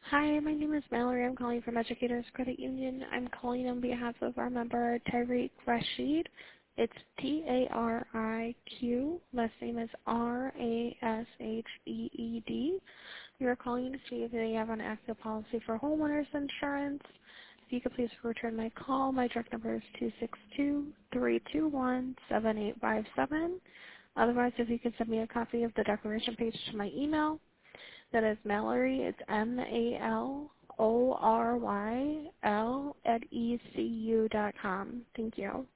Hi, my name is Mallory. I'm calling from Educators Credit Union. I'm calling on behalf of our member, Tariq Rashid. It's T-A-R-I-Q. Last name is R-A-S-H-E-E-D. We are calling to see if they have an active policy for homeowners insurance. If you could please return my call. My direct number is 262-321-7857. Otherwise, if you could send me a copy of the declaration page to my email. That is Mallory. It's MALORYL @ECU.com. Thank you.